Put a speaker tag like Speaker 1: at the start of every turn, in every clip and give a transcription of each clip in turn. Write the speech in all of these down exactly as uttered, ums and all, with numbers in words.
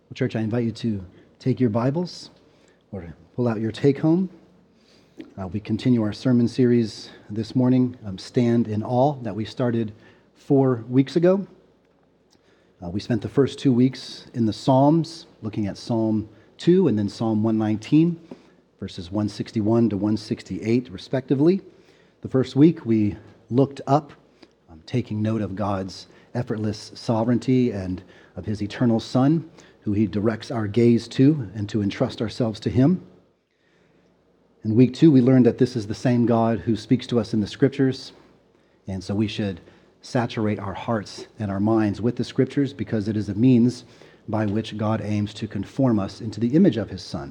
Speaker 1: Well, church, I invite you to take your Bibles or pull out your take-home. Uh, we continue our sermon series this morning, um, Stand in Awe, that we started four weeks ago. Uh, we spent the first two weeks in the Psalms, looking at Psalm two and then Psalm one nineteen, verses one sixty-one to one sixty-eight, respectively. The first week, we looked up, um, taking note of God's effortless sovereignty and of his eternal Son, who he directs our gaze to, and to entrust ourselves to him. In week two, we learned that this is the same God who speaks to us in the Scriptures, and so we should saturate our hearts and our minds with the Scriptures because it is a means by which God aims to conform us into the image of his Son.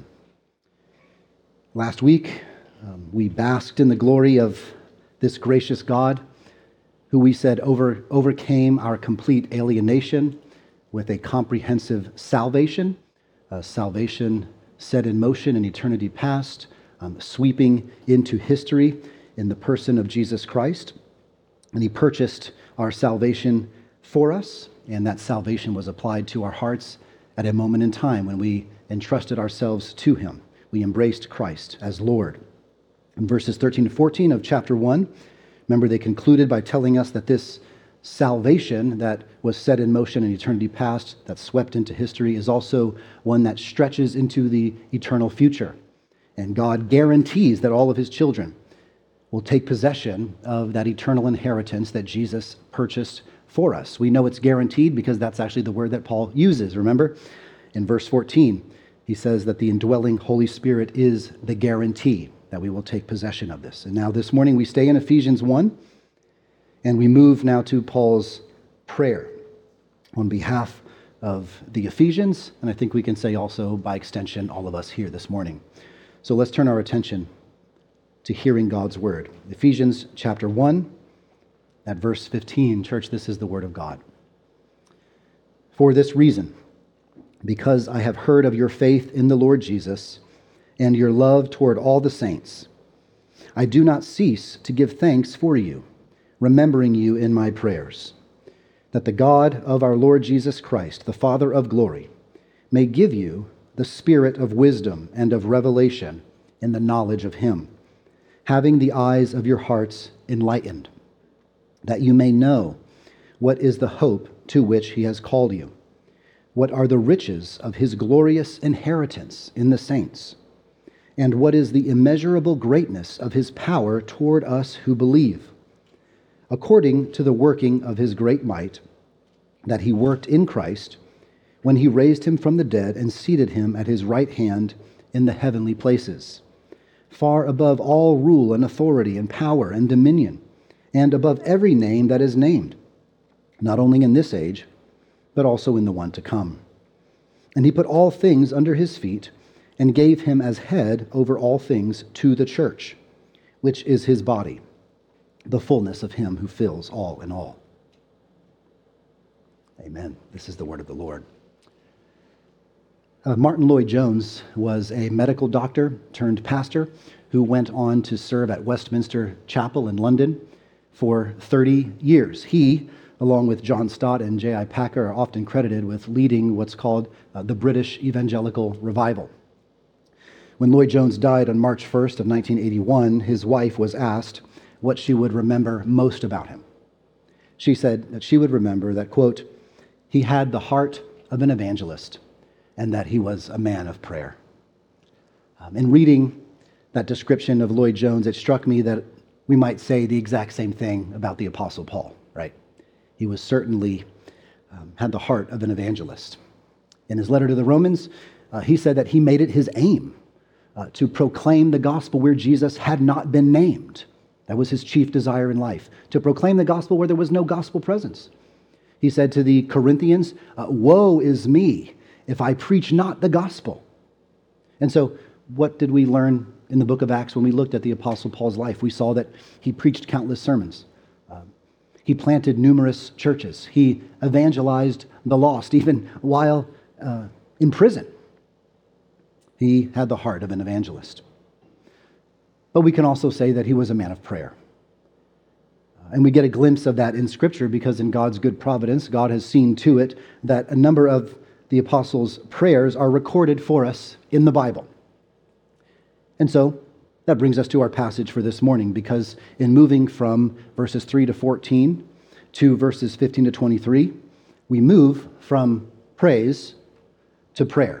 Speaker 1: Last week, um, we basked in the glory of this gracious God, who we said over, overcame our complete alienation with a comprehensive salvation, a salvation set in motion in eternity past, um, sweeping into history in the person of Jesus Christ. And he purchased our salvation for us, and that salvation was applied to our hearts at a moment in time when we entrusted ourselves to him. We embraced Christ as Lord. In verses thirteen to fourteen of chapter one, remember they concluded by telling us that this salvation that was set in motion in eternity past, that swept into history, is also one that stretches into the eternal future. And God guarantees that all of his children will take possession of that eternal inheritance that Jesus purchased for us. We know it's guaranteed because that's actually the word that Paul uses. Remember, in verse fourteen, he says that the indwelling Holy Spirit is the guarantee that we will take possession of this. And now this morning we stay in Ephesians one, and we move now to Paul's prayer on behalf of the Ephesians, and I think we can say also by extension all of us here this morning. So let's turn our attention to hearing God's word. Ephesians chapter one, at verse fifteen, church, this is the word of God. For this reason, because I have heard of your faith in the Lord Jesus and your love toward all the saints, I do not cease to give thanks for you, remembering you in my prayers, that the God of our Lord Jesus Christ, the Father of glory, may give you the spirit of wisdom and of revelation in the knowledge of him, having the eyes of your hearts enlightened, that you may know what is the hope to which he has called you, what are the riches of his glorious inheritance in the saints, and what is the immeasurable greatness of his power toward us who believe, according to the working of his great might, that he worked in Christ when he raised him from the dead and seated him at his right hand in the heavenly places, far above all rule and authority and power and dominion, and above every name that is named, not only in this age, but also in the one to come. And he put all things under his feet and gave him as head over all things to the church, which is his body, the fullness of him who fills all in all. Amen. This is the word of the Lord. Uh, Martin Lloyd-Jones was a medical doctor turned pastor who went on to serve at Westminster Chapel in London for thirty years. He, along with John Stott and J I Packer, are often credited with leading what's called uh, the British Evangelical Revival. When Lloyd-Jones died on March first of nineteen eighty-one, his wife was asked what she would remember most about him. She said that she would remember that, quote, he had the heart of an evangelist and that he was a man of prayer. Um, in reading that description of Lloyd-Jones, it struck me that we might say the exact same thing about the Apostle Paul, right? He was certainly, um, had the heart of an evangelist. In his letter to the Romans, uh, he said that he made it his aim uh, to proclaim the gospel where Jesus had not been named. That was his chief desire in life, to proclaim the gospel where there was no gospel presence. He said to the Corinthians, uh, woe is me if I preach not the gospel. And so what did we learn in the book of Acts when we looked at the Apostle Paul's life? We saw that he preached countless sermons. Um, he planted numerous churches. He evangelized the lost, even while uh, in prison. He had the heart of an evangelist. But we can also say that he was a man of prayer. And we get a glimpse of that in Scripture because in God's good providence, God has seen to it that a number of the apostles' prayers are recorded for us in the Bible. And so that brings us to our passage for this morning, because in moving from verses three to fourteen to verses fifteen to twenty-three, we move from praise to prayer.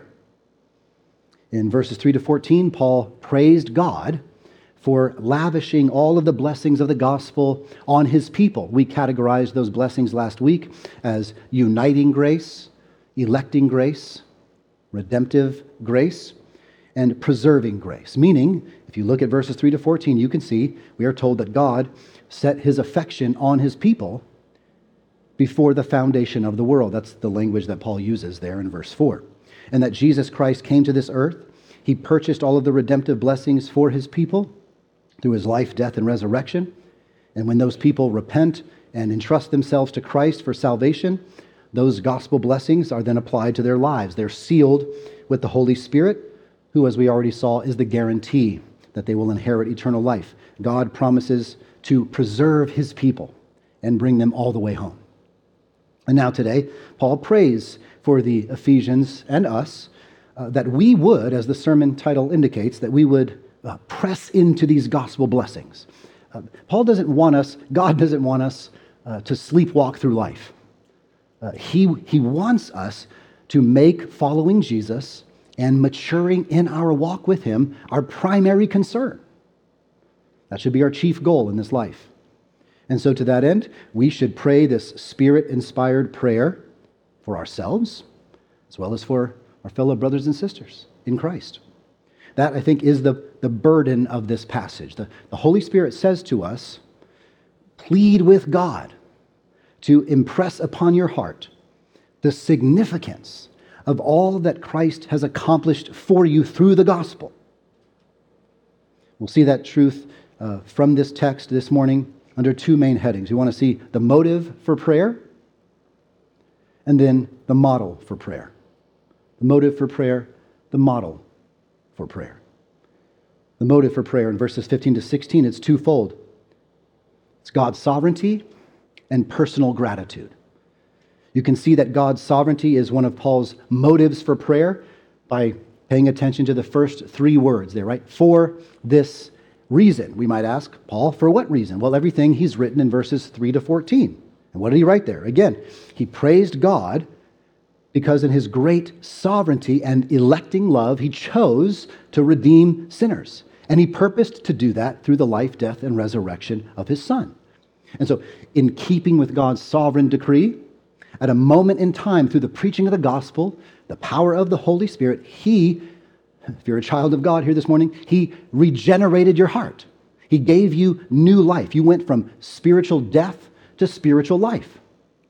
Speaker 1: In verses three to fourteen, Paul praised God for lavishing all of the blessings of the gospel on his people. We categorized those blessings last week as uniting grace, electing grace, redemptive grace, and preserving grace. Meaning, if you look at verses three to fourteen, you can see we are told that God set his affection on his people before the foundation of the world. That's the language that Paul uses there in verse four. And that Jesus Christ came to this earth. He purchased all of the redemptive blessings for his people through his life, death, and resurrection. And when those people repent and entrust themselves to Christ for salvation, those gospel blessings are then applied to their lives. They're sealed with the Holy Spirit, who, as we already saw, is the guarantee that they will inherit eternal life. God promises to preserve his people and bring them all the way home. And now today, Paul prays for the Ephesians and us uh, that we would, as the sermon title indicates, that we would uh, press into these gospel blessings. Uh, Paul doesn't want us, God doesn't want us uh, to sleepwalk through life. Uh, he, he wants us to make following Jesus and maturing in our walk with him our primary concern. That should be our chief goal in this life. And so to that end, we should pray this Spirit-inspired prayer for ourselves, as well as for our fellow brothers and sisters in Christ. That, I think, is the, the burden of this passage. The, the Holy Spirit says to us, plead with God to impress upon your heart the significance of all that Christ has accomplished for you through the gospel. We'll see that truth uh, from this text this morning under two main headings. We want to see the motive for prayer and then the model for prayer. The motive for prayer, the model for prayer. The motive for prayer in verses fifteen to sixteen, it's twofold. It's God's sovereignty and personal gratitude. You can see that God's sovereignty is one of Paul's motives for prayer by paying attention to the first three words there, right? For this reason. We might ask, Paul, for what reason? Well, everything he's written in verses three to fourteen. And what did he write there? Again, he praised God because in his great sovereignty and electing love, he chose to redeem sinners. And he purposed to do that through the life, death, and resurrection of his Son. And so, in keeping with God's sovereign decree, at a moment in time, through the preaching of the gospel, the power of the Holy Spirit, he, if you're a child of God here this morning, he regenerated your heart. He gave you new life. You went from spiritual death to spiritual life.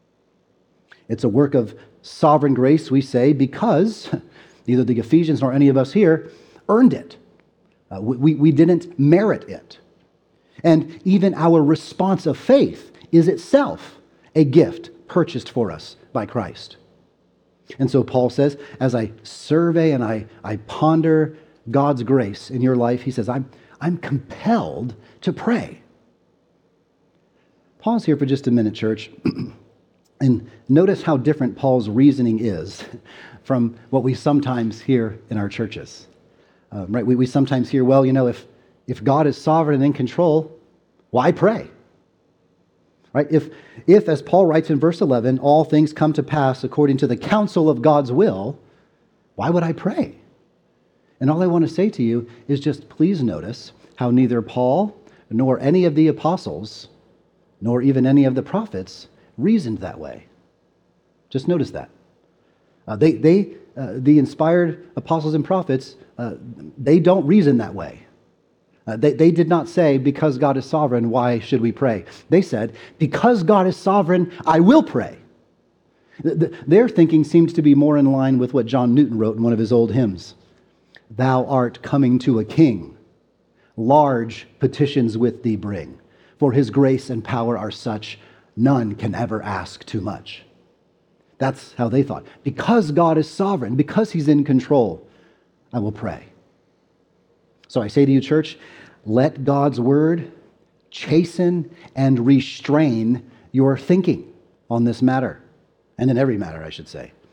Speaker 1: It's a work of sovereign grace, we say, because neither the Ephesians nor any of us here earned it. Uh, we, we didn't merit it. And even our response of faith is itself a gift purchased for us by Christ. And so Paul says, as I survey and I, I ponder God's grace in your life, he says, I'm, I'm compelled to pray. Pause here for just a minute, church, and notice how different Paul's reasoning is from what we sometimes hear in our churches. Uh, right? We, we sometimes hear, well, you know, if, if God is sovereign and in control, why pray? Right? If, if, as Paul writes in verse eleven, all things come to pass according to the counsel of God's will, why would I pray? And all I want to say to you is just please notice how neither Paul nor any of the apostles, nor even any of the prophets, reasoned that way. Just notice that. Uh, they, they, uh, the inspired apostles and prophets, uh, they don't reason that way. Uh, they, they did not say, because God is sovereign, why should we pray? They said, because God is sovereign, I will pray. The, the, their thinking seems to be more in line with what John Newton wrote in one of his old hymns. Thou art coming to a king, large petitions with thee bring, for his grace and power are such, none can ever ask too much. That's how they thought. Because God is sovereign, because he's in control, I will pray. So I say to you, church, let God's word chasten and restrain your thinking on this matter, and in every matter, I should say.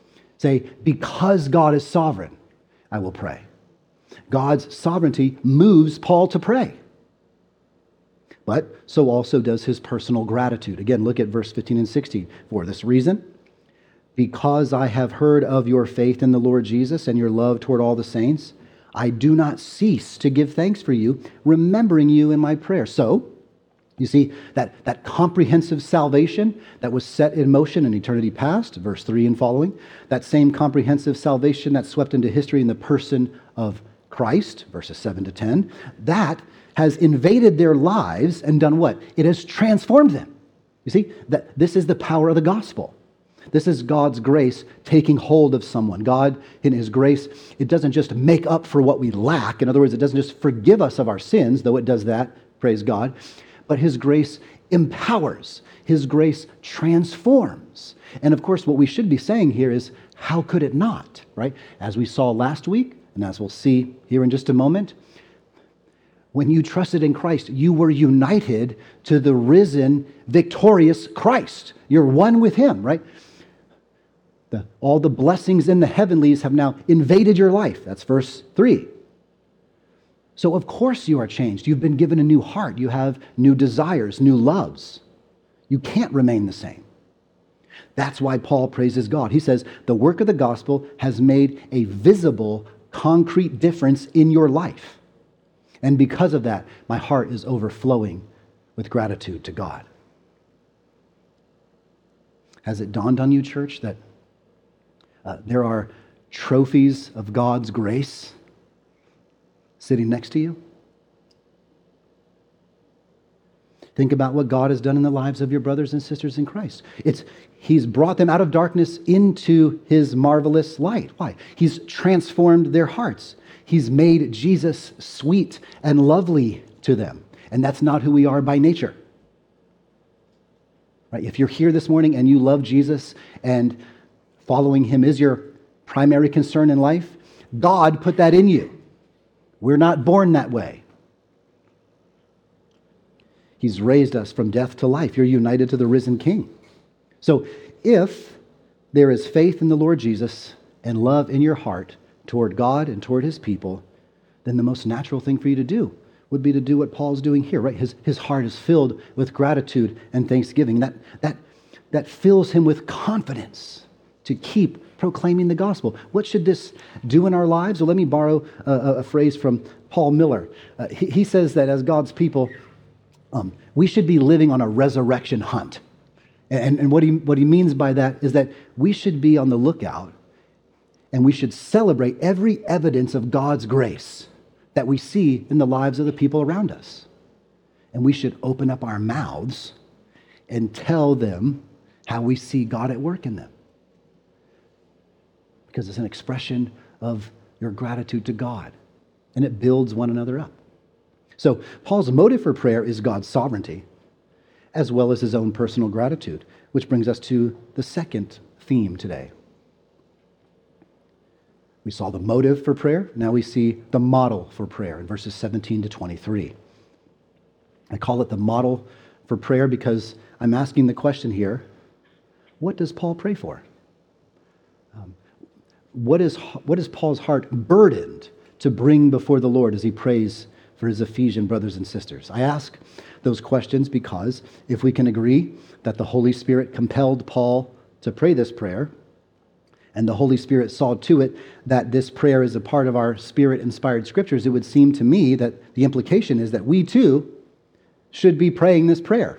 Speaker 1: Say, because God is sovereign, I will pray. God's sovereignty moves Paul to pray. But so also does his personal gratitude. Again, look at verse fifteen and sixteen. For this reason, because I have heard of your faith in the Lord Jesus and your love toward all the saints, I do not cease to give thanks for you, remembering you in my prayer. So, you see, that, that comprehensive salvation that was set in motion in eternity past, verse three and following, that same comprehensive salvation that swept into history in the person of Christ, verses seven to ten, that has invaded their lives and done what? It has transformed them. You see, that this is the power of the gospel. This is God's grace taking hold of someone. God, in his grace, it doesn't just make up for what we lack. In other words, it doesn't just forgive us of our sins, though it does that, praise God. But his grace empowers. His grace transforms. And of course, what we should be saying here is, how could it not, right? As we saw last week, and as we'll see here in just a moment, when you trusted in Christ, you were united to the risen, victorious Christ. You're one with him, right? The, all the blessings in the heavenlies have now invaded your life. That's verse three. So of course you are changed. You've been given a new heart. You have new desires, new loves. You can't remain the same. That's why Paul praises God. He says, the work of the gospel has made a visible, concrete difference in your life. And because of that, my heart is overflowing with gratitude to God. Has it dawned on you, church, that uh, there are trophies of God's grace sitting next to you? Think about what God has done in the lives of your brothers and sisters in Christ. It's He's brought them out of darkness into his marvelous light. Why? He's transformed their hearts. He's made Jesus sweet and lovely to them. And that's not who we are by nature. Right? If you're here this morning and you love Jesus and following him is your primary concern in life, God put that in you. We're not born that way. He's raised us from death to life. You're united to the risen King. So if there is faith in the Lord Jesus and love in your heart toward God and toward his people, then the most natural thing for you to do would be to do what Paul's doing here, right? His, his heart is filled with gratitude and thanksgiving. That, that, that fills him with confidence to keep proclaiming the gospel. What should this do in our lives? Well, let me borrow a, a phrase from Paul Miller. Uh, he, he says that as God's people, um, we should be living on a resurrection hunt. And, and what he, what he means by that is that we should be on the lookout and we should celebrate every evidence of God's grace that we see in the lives of the people around us. And we should open up our mouths and tell them how we see God at work in them. Because it's an expression of your gratitude to God. And it builds one another up. So Paul's motive for prayer is God's sovereignty, as well as his own personal gratitude, which brings us to the second theme today. We saw the motive for prayer. Now we see the model for prayer in verses seventeen to twenty-three. I call it the model for prayer because I'm asking the question here, what does Paul pray for? Um, what is, what is Paul's heart burdened to bring before the Lord as he prays for his Ephesian brothers and sisters? I ask those questions because if we can agree that the Holy Spirit compelled Paul to pray this prayer, and the Holy Spirit saw to it that this prayer is a part of our Spirit-inspired scriptures, it would seem to me that the implication is that we too should be praying this prayer.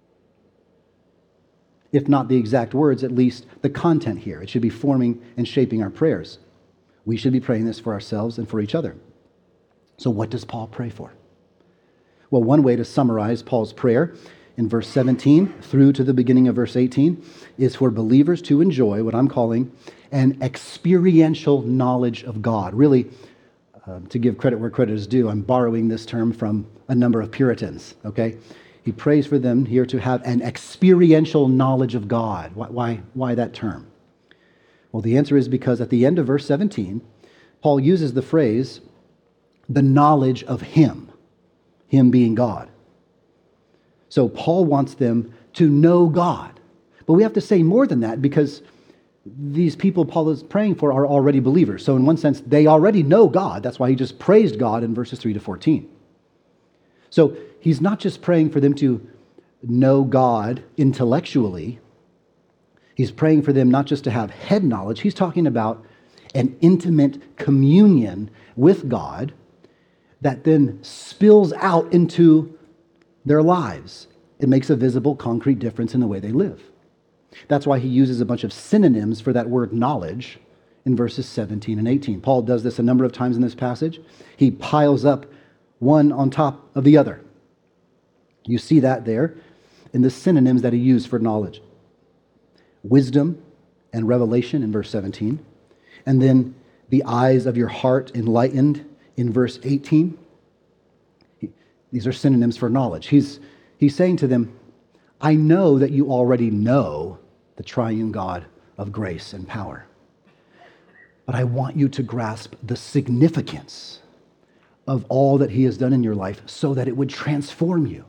Speaker 1: If not the exact words, at least the content here. It should be forming and shaping our prayers. We should be praying this for ourselves and for each other. So what does Paul pray for? Well, one way to summarize Paul's prayer in verse seventeen through to the beginning of verse eighteen is for believers to enjoy what I'm calling an experiential knowledge of God. Really, uh, to give credit where credit is due, I'm borrowing this term from a number of Puritans, okay? He prays for them here to have an experiential knowledge of God. Why, why, why that term? Well, the answer is because at the end of verse seventeen, Paul uses the phrase, the knowledge of him, him being God. So Paul wants them to know God. But we have to say more than that because these people Paul is praying for are already believers. So in one sense, they already know God. That's why he just praised God in verses three to fourteen. So he's not just praying for them to know God intellectually. He's praying for them not just to have head knowledge. He's talking about an intimate communion with God that then spills out into their lives. It makes a visible, concrete difference in the way they live. That's why he uses a bunch of synonyms for that word knowledge in verses seventeen and eighteen. Paul does this a number of times in this passage. He piles up one on top of the other. You see that there in the synonyms that he used for knowledge. Wisdom and revelation in verse seventeen. And then the eyes of your heart enlightened in verse eighteen. These are synonyms for knowledge. He's, he's saying to them, I know that you already know the triune God of grace and power. But I want you to grasp the significance of all that he has done in your life so that it would transform you.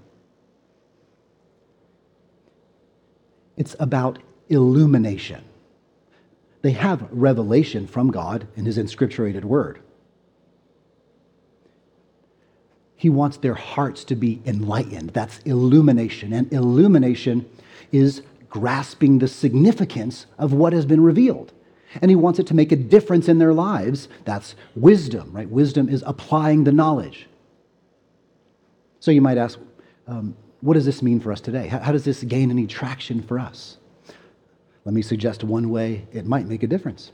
Speaker 1: It's about illumination. They have revelation from God in his inscripturated word. He wants their hearts to be enlightened. That's illumination. And illumination is grasping the significance of what has been revealed. And he wants it to make a difference in their lives. That's wisdom, right? Wisdom is applying the knowledge. So you might ask, um, what does this mean for us today? How, how does this gain any traction for us? Let me suggest one way it might make a difference.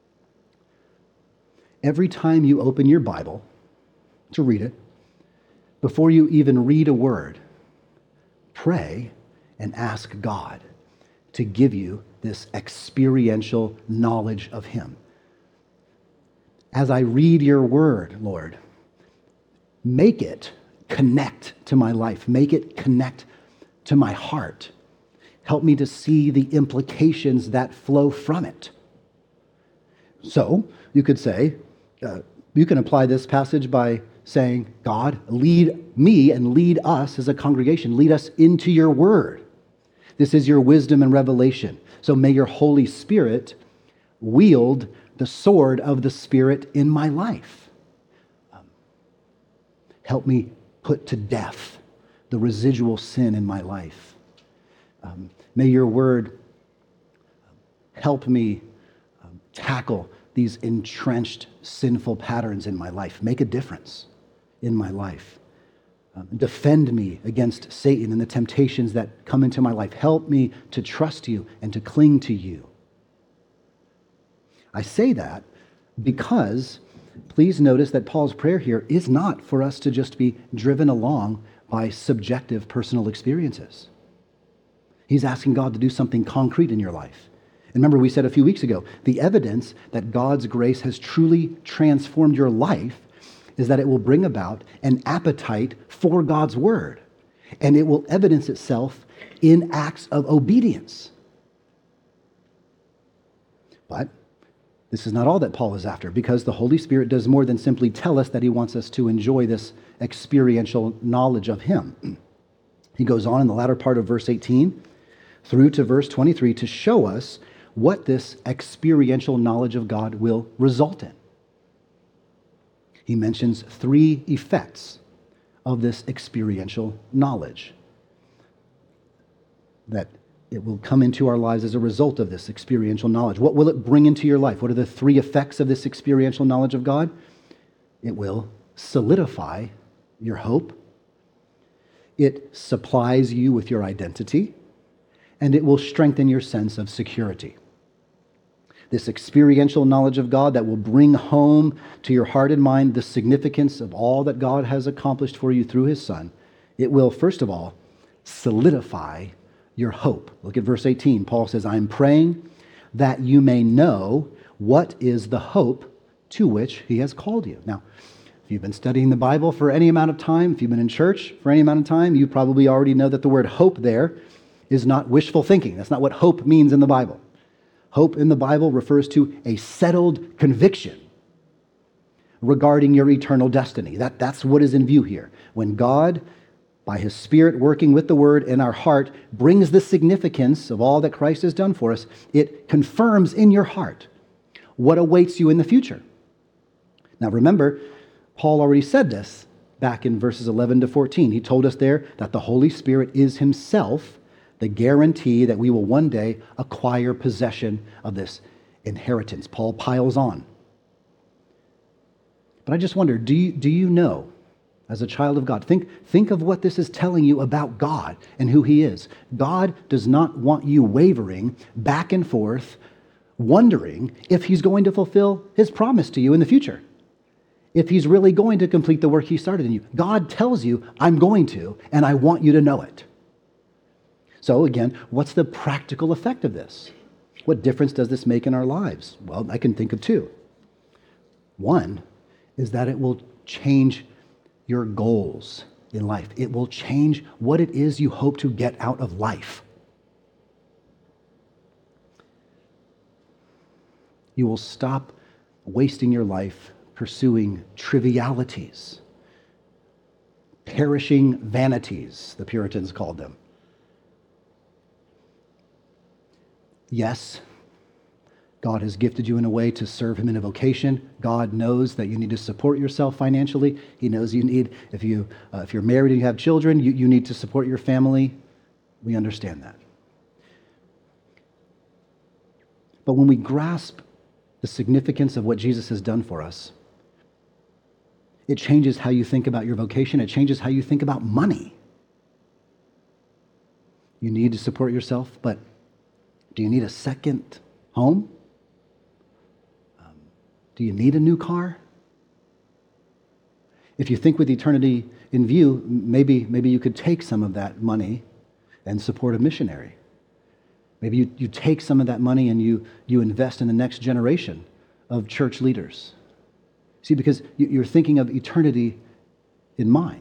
Speaker 1: Every time you open your Bible to read it, before you even read a word, pray and ask God to give you this experiential knowledge of him. As I read your word, Lord, make it connect to my life. Make it connect to my heart. Help me to see the implications that flow from it. So, you could say, uh, you can apply this passage by saying, God, lead me and lead us as a congregation. Lead us into your word. This is your wisdom and revelation. So may your Holy Spirit wield the sword of the Spirit in my life. Um, help me put to death the residual sin in my life. Um, may your word help me um, tackle these entrenched sinful patterns in my life. Make a difference in my life. Um, defend me against Satan and the temptations that come into my life. Help me to trust you and to cling to you. I say that because please notice that Paul's prayer here is not for us to just be driven along by subjective personal experiences. He's asking God to do something concrete in your life. And remember, we said a few weeks ago, the evidence that God's grace has truly transformed your life is that it will bring about an appetite for God's word. And it will evidence itself in acts of obedience. But this is not all that Paul is after, because the Holy Spirit does more than simply tell us that he wants us to enjoy this experiential knowledge of him. He goes on in the latter part of verse eighteen through to verse twenty-three to show us what this experiential knowledge of God will result in. He mentions three effects of this experiential knowledge that it will come into our lives as a result of this experiential knowledge. What will it bring into your life? What are the three effects of this experiential knowledge of God? It will solidify your hope. It supplies you with your identity. And it will strengthen your sense of security. This experiential knowledge of God that will bring home to your heart and mind the significance of all that God has accomplished for you through his Son. It will, first of all, solidify your hope. Look at verse eighteen. Paul says, I'm praying that you may know what is the hope to which he has called you. Now, if you've been studying the Bible for any amount of time, if you've been in church for any amount of time, you probably already know that the word hope there is not wishful thinking. That's not what hope means in the Bible. Hope in the Bible refers to a settled conviction regarding your eternal destiny. That, that's what is in view here. When God by his Spirit working with the Word in our heart, brings the significance of all that Christ has done for us. It confirms in your heart what awaits you in the future. Now remember, Paul already said this back in verses eleven to fourteen. He told us there that the Holy Spirit is himself the guarantee that we will one day acquire possession of this inheritance. Paul piles on. But I just wonder, do you, do you know, as a child of God, think, think of what this is telling you about God and who he is. God does not want you wavering back and forth, wondering if he's going to fulfill his promise to you in the future, if he's really going to complete the work he started in you. God tells you, I'm going to, and I want you to know it. So again, what's the practical effect of this? What difference does this make in our lives? Well, I can think of two. One is that it will change your goals in life. It will change what it is you hope to get out of life. You will stop wasting your life pursuing trivialities, perishing vanities, the Puritans called them. Yes, God has gifted you in a way to serve him in a vocation. God knows that you need to support yourself financially. He knows you need, if, you, uh, if you're married and you have children, you, you need to support your family. We understand that. But when we grasp the significance of what Jesus has done for us, it changes how you think about your vocation. It changes how you think about money. You need to support yourself, but do you need a second home? Um, do you need a new car? If you think with eternity in view, maybe, maybe you could take some of that money and support a missionary. Maybe you, you take some of that money and you, you invest in the next generation of church leaders. See, because you, you're thinking of eternity in mind.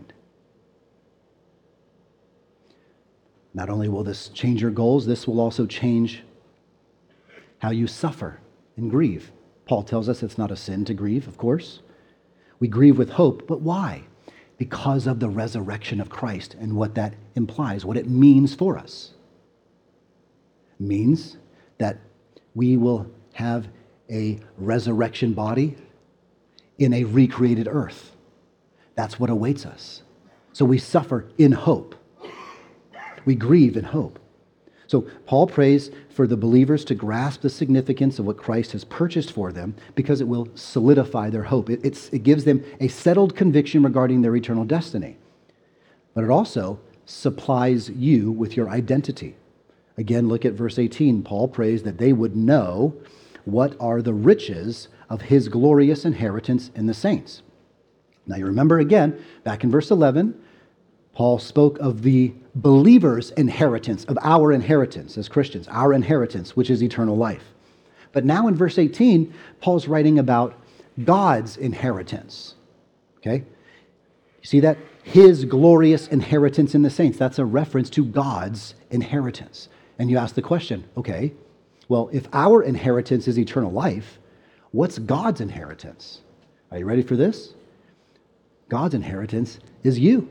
Speaker 1: Not only will this change your goals, this will also change how you suffer and grieve. Paul tells us it's not a sin to grieve, of course. We grieve with hope, but why? Because of the resurrection of Christ and what that implies, what it means for us. It means that we will have a resurrection body in a recreated earth. That's what awaits us. So we suffer in hope. We grieve in hope. So Paul prays for the believers to grasp the significance of what Christ has purchased for them because it will solidify their hope. It, it's, it gives them a settled conviction regarding their eternal destiny. But it also supplies you with your identity. Again, look at verse eighteen. Paul prays that they would know what are the riches of his glorious inheritance in the saints. Now you remember again, back in verse eleven, Paul spoke of the believer's inheritance, of our inheritance as Christians, our inheritance, which is eternal life. But now in verse eighteen, Paul's writing about God's inheritance. Okay? You see that? His glorious inheritance in the saints. That's a reference to God's inheritance. And you ask the question, okay, well, if our inheritance is eternal life, what's God's inheritance? Are you ready for this? God's inheritance is you.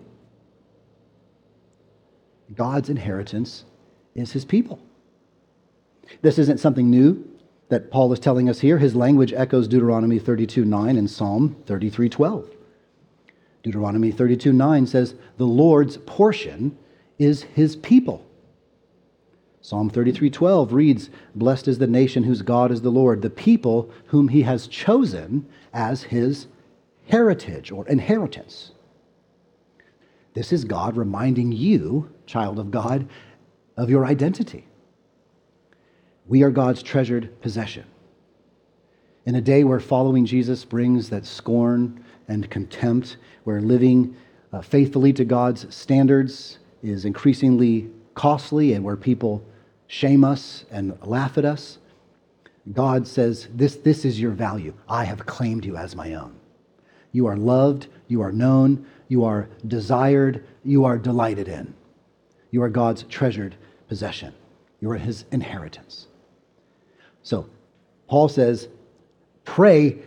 Speaker 1: God's inheritance is his people. This isn't something new that Paul is telling us here. His language echoes Deuteronomy thirty-two nine and Psalm thirty-three twelve. Deuteronomy thirty-two nine says, the Lord's portion is his people. Psalm thirty-three twelve reads, blessed is the nation whose God is the Lord, the people whom he has chosen as his heritage or inheritance. This is God reminding you, child of God, of your identity. We are God's treasured possession. In a day where following Jesus brings that scorn and contempt, where living uh, faithfully to God's standards is increasingly costly and where people shame us and laugh at us, God says, this, this is your value. I have claimed you as my own. You are loved, you are known, you are desired, you are delighted in. You are God's treasured possession. You are his inheritance. So, Paul says, pray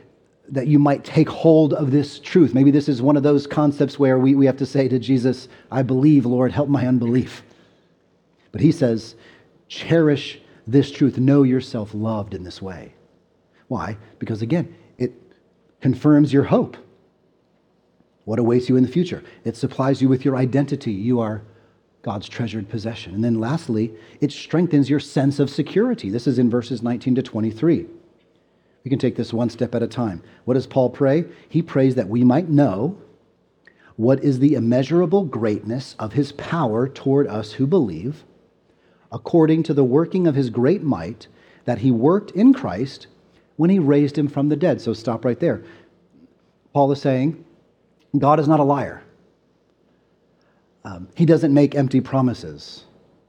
Speaker 1: that you might take hold of this truth. Maybe this is one of those concepts where we, we have to say to Jesus, I believe, Lord, help my unbelief. But he says, cherish this truth. Know yourself loved in this way. Why? Because again, it confirms your hope. What awaits you in the future? It supplies you with your identity. You are God's treasured possession. And then lastly, it strengthens your sense of security. This is in verses nineteen to twenty-three. We can take this one step at a time. What does Paul pray? He prays that we might know what is the immeasurable greatness of his power toward us who believe, according to the working of his great might that he worked in Christ when he raised him from the dead. So stop right there. Paul is saying, God is not a liar. Um, he doesn't make empty promises.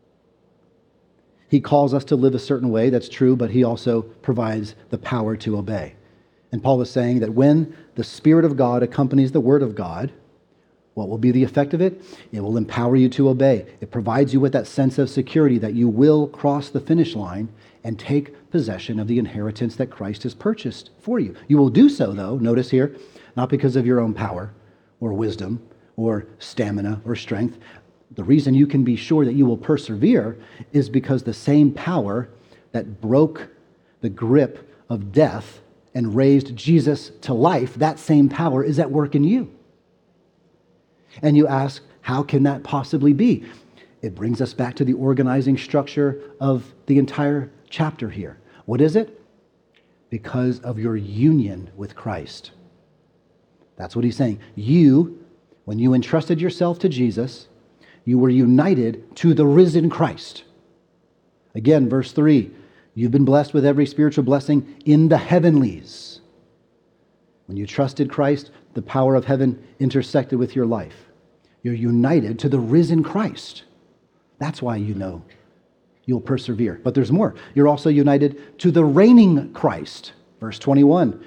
Speaker 1: He calls us to live a certain way, that's true, but he also provides the power to obey. And Paul is saying that when the Spirit of God accompanies the Word of God, what will be the effect of it? It will empower you to obey. It provides you with that sense of security that you will cross the finish line and take possession of the inheritance that Christ has purchased for you. You will do so, though, notice here, not because of your own power or wisdom or stamina or strength. The reason you can be sure that you will persevere is because the same power that broke the grip of death and raised Jesus to life, that same power is at work in you. And you ask, how can that possibly be? It brings us back to the organizing structure of the entire chapter here. What is it? Because of your union with Christ. That's what he's saying. You, when you entrusted yourself to Jesus, you were united to the risen Christ. Again, verse three, you've been blessed with every spiritual blessing in the heavenlies. When you trusted Christ, the power of heaven intersected with your life. You're united to the risen Christ. That's why you know you'll persevere. But there's more. You're also united to the reigning Christ. Verse twenty-one.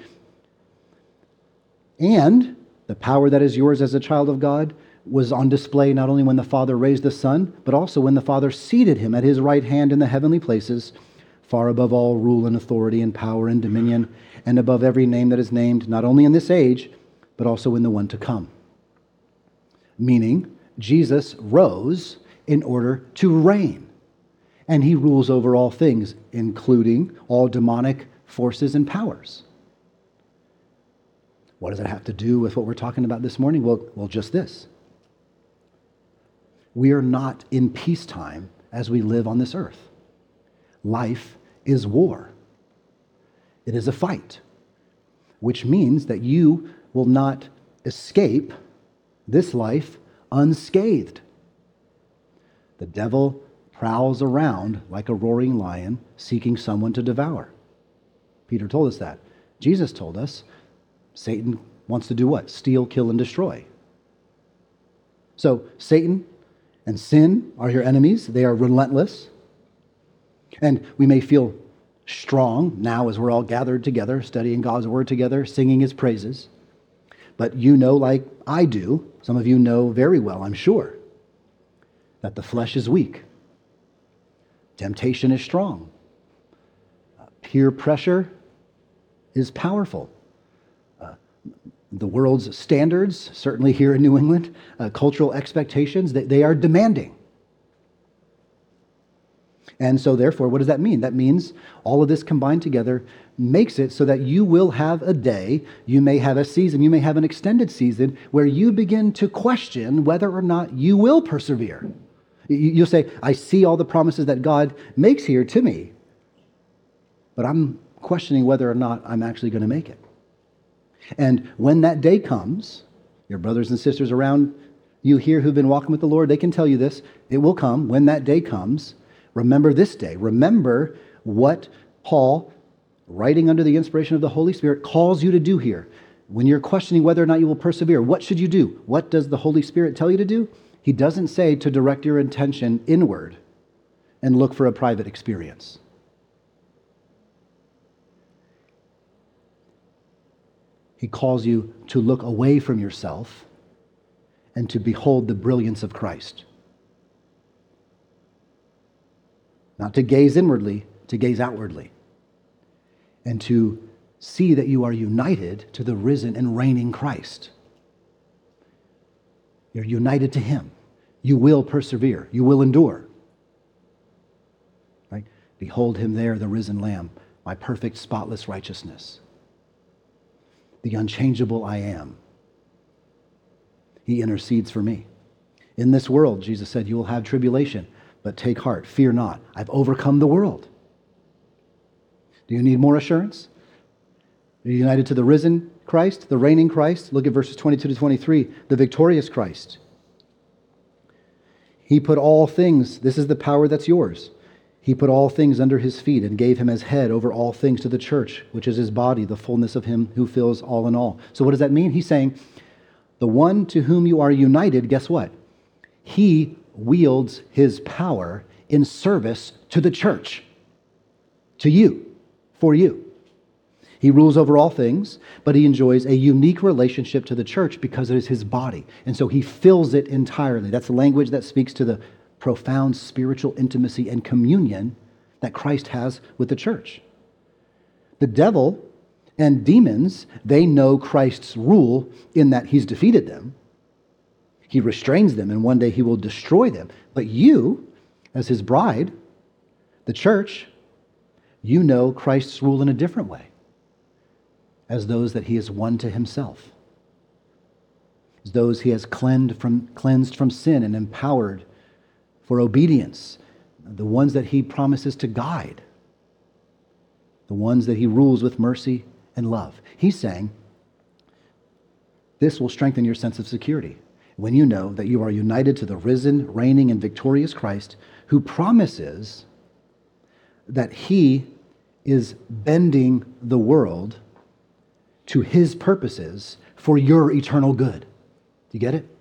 Speaker 1: And the power that is yours as a child of God was on display not only when the Father raised the Son, but also when the Father seated him at his right hand in the heavenly places, far above all rule and authority and power and dominion, and above every name that is named, not only in this age, but also in the one to come. Meaning, Jesus rose in order to reign, and he rules over all things, including all demonic forces and powers. What does it have to do with what we're talking about this morning? Well, well, just this. We are not in peacetime as we live on this earth. Life is war. It is a fight, which means that you will not escape this life unscathed. The devil prowls around like a roaring lion seeking someone to devour. Peter told us that. Jesus told us Satan wants to do what? Steal, kill, and destroy. So Satan and sin are your enemies. They are relentless. And we may feel strong now as we're all gathered together, studying God's word together, singing his praises. But you know, like I do, some of you know very well, I'm sure, that the flesh is weak. Temptation is strong. Uh, peer pressure is powerful. Uh, the world's standards, certainly here in New England, uh, cultural expectations, they, they are demanding. And so therefore, what does that mean? That means all of this combined together makes it so that you will have a day, you may have a season, you may have an extended season where you begin to question whether or not you will persevere. You'll say, I see all the promises that God makes here to me, but I'm questioning whether or not I'm actually going to make it. And when that day comes, your brothers and sisters around you here who've been walking with the Lord, they can tell you this. It will come. When that day comes, remember this day. Remember what Paul, writing under the inspiration of the Holy Spirit, calls you to do here. When you're questioning whether or not you will persevere, what should you do? What does the Holy Spirit tell you to do? He doesn't say to direct your attention inward and look for a private experience. He calls you to look away from yourself and to behold the brilliance of Christ. Not to gaze inwardly, to gaze outwardly. And to See that you are united to the risen and reigning Christ. You're united to him. You will persevere. You will endure. Right? Behold him there, the risen Lamb, my perfect, spotless righteousness. The unchangeable I am. He intercedes for me. In this world, Jesus said, you will have tribulation, but take heart, fear not. I've overcome the world. Do you need more assurance? Are you united to the risen Christ, the reigning Christ? Look at verses twenty-two to twenty-three, the victorious Christ. He put all things, this is the power that's yours. He put all things under his feet and gave him as head over all things to the church, which is his body, the fullness of him who fills all in all. So what does that mean? He's saying, the one to whom you are united, guess what? He wields his power in service to the church, to you, for you. He rules over all things, but he enjoys a unique relationship to the church because it is his body. And so he fills it entirely. That's the language that speaks to the profound spiritual intimacy and communion that Christ has with the church. The devil and demons, they know Christ's rule in that he's defeated them. He restrains them, and one day he will destroy them. But you, as his bride, the church, you know Christ's rule in a different way, as those that he has won to himself, as those he has cleansed from, cleansed from sin and empowered for obedience, the ones that he promises to guide, the ones that he rules with mercy and love. He's saying, this will strengthen your sense of security when you know that you are united to the risen, reigning, and victorious Christ, who promises that he is bending the world to his purposes for your eternal good. Do you get it?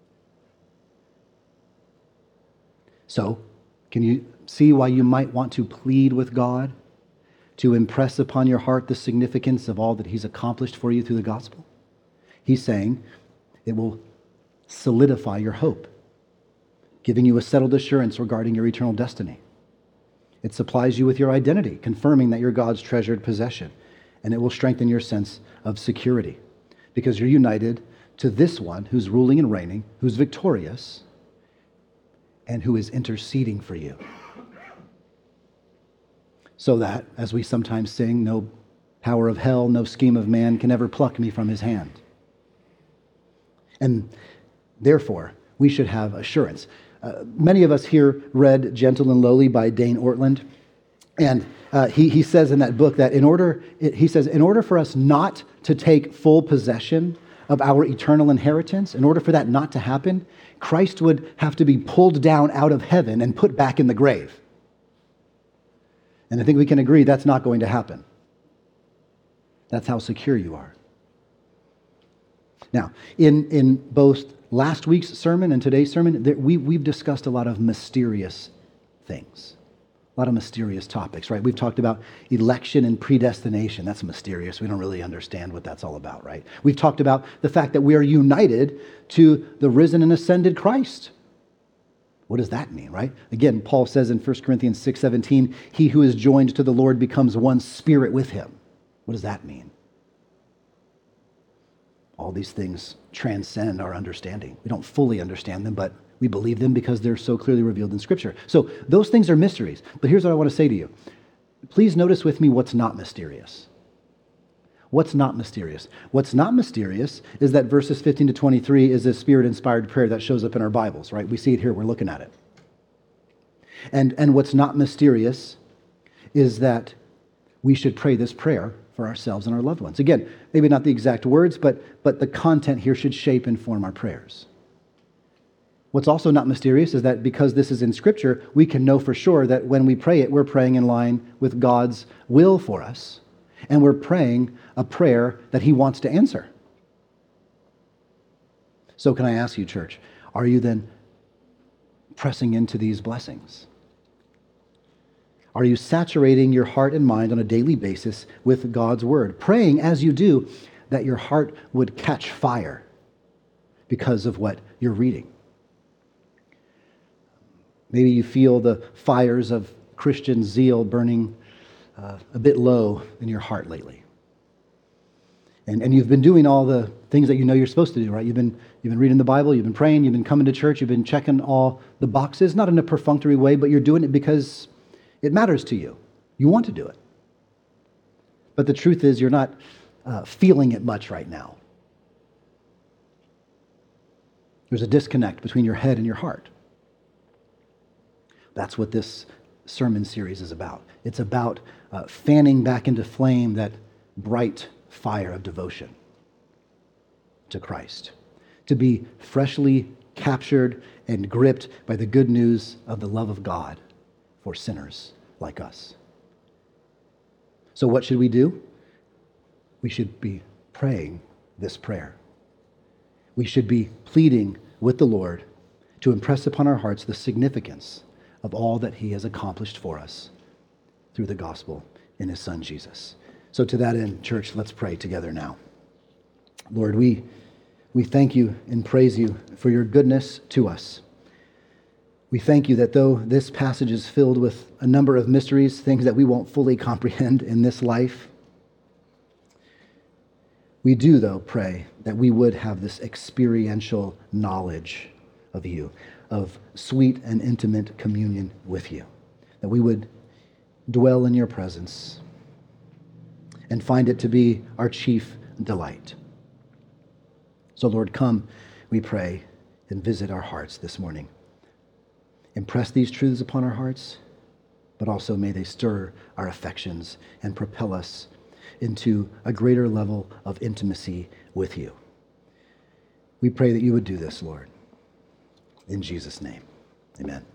Speaker 1: So, can you see why you might want to plead with God to impress upon your heart the significance of all that he's accomplished for you through the gospel? He's saying it will solidify your hope, giving you a settled assurance regarding your eternal destiny. It supplies you with your identity, confirming that you're God's treasured possession, and it will strengthen your sense of security because you're united to this one who's ruling and reigning, who's victorious, and who is interceding for you. So that, as we sometimes sing, no power of hell, no scheme of man can ever pluck me from his hand. And therefore, we should have assurance. Uh, many of us here read Gentle and Lowly by Dane Ortland. And uh, he, he says in that book that in order, he says, in order for us not to take full possession of our eternal inheritance, in order for that not to happen, Christ would have to be pulled down out of heaven and put back in the grave. And I think we can agree that's not going to happen. That's how secure you are. Now, in, in both last week's sermon and today's sermon, there, we, we've discussed a lot of mysterious things, a lot of mysterious topics, right? We've talked about election and predestination. That's mysterious. We don't really understand what that's all about, right? We've talked about the fact that we are united to the risen and ascended Christ. What does that mean, right? Again, Paul says in First Corinthians six seventeen, he who is joined to the Lord becomes one spirit with him. What does that mean? All these things transcend our understanding. We don't fully understand them, but we believe them because they're so clearly revealed in Scripture. So those things are mysteries. But here's what I want to say to you. Please notice with me what's not mysterious. What's not mysterious? What's not mysterious is that verses fifteen to twenty-three is a Spirit-inspired prayer that shows up in our Bibles, right? We see it here. We're looking at it. And, and what's not mysterious is that we should pray this prayer for ourselves and our loved ones. Again, maybe not the exact words, but, but the content here should shape and form our prayers. What's also not mysterious is that because this is in Scripture, we can know for sure that when we pray it, we're praying in line with God's will for us, and we're praying a prayer that he wants to answer. So can I ask you, church, are you then pressing into these blessings? Are you saturating your heart and mind on a daily basis with God's word? Praying as you do that your heart would catch fire because of what you're reading. Maybe you feel the fires of Christian zeal burning uh, a bit low in your heart lately. And, and you've been doing all the things that you know you're supposed to do, right? You've been, you've been reading the Bible, you've been praying, you've been coming to church, you've been checking all the boxes, not in a perfunctory way, but you're doing it because it matters to you. You want to do it. But the truth is, you're not uh, feeling it much right now. There's a disconnect between your head and your heart. That's what this sermon series is about. It's about uh, fanning back into flame that bright fire of devotion to Christ, to be freshly captured and gripped by the good news of the love of God for sinners like us. So what should we do? We should be praying this prayer. We should be pleading with the Lord to impress upon our hearts the significance of all that he has accomplished for us through the gospel in his son Jesus. So to that end, church, let's pray together now. Lord, we, we thank you and praise you for your goodness to us. We thank you that though this passage is filled with a number of mysteries, things that we won't fully comprehend in this life, we do, though, pray that we would have this experiential knowledge of you, of sweet and intimate communion with you, that we would dwell in your presence and find it to be our chief delight. So, Lord, come, we pray, and visit our hearts this morning. Impress these truths upon our hearts, but also may they stir our affections and propel us into a greater level of intimacy with you. We pray that you would do this, Lord. In Jesus' name, amen.